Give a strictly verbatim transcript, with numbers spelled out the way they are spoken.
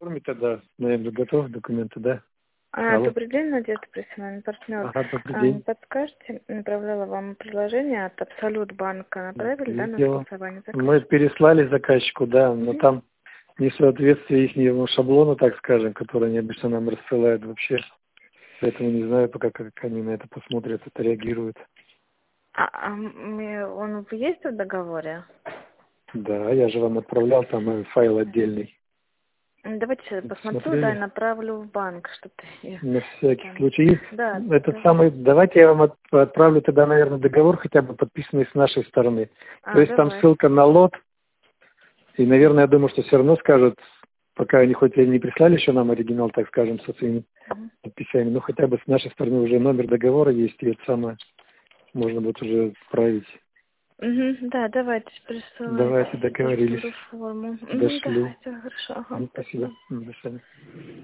форме тогда, наверное, готовы документы, да? А, Алло. добрый день, Надежда Присман, партнер. Ага, добрый А, день. подскажете, направляла вам предложение от Абсолют банка. Направили, да, на Видео. согласование Мы заказчика? переслали заказчику, да, но Мгм. там несоответствие ихнему шаблону, так скажем, который они обычно нам рассылают вообще. Поэтому не знаю пока, как они на это посмотрят, отреагируют. А, а м, он есть в договоре? Да, я же вам отправлял там э, файл отдельный. М, Давайте сейчас Вы посмотрю, да, и посмотрели? направлю в банк, чтобы я На всякий там... случай. Да, И этот давай. самый, давайте я вам от- отправлю тогда, наверное, договор, хотя бы подписанный с нашей стороны. То А, есть там давай. ссылка на лот, и, наверное, я думаю, что все равно скажут, пока они хоть и не прислали еще нам оригинал, так скажем, со своими Мгм. подписями, но хотя бы с нашей стороны уже номер договора есть, и это самое можно будет уже отправить. Мгм, да, давайте присылайте. Давайте договорились. Пришлю форму. Мгм, да, Дошлю. все хорошо. Ага, Ну, спасибо. спасибо. М, До свидания.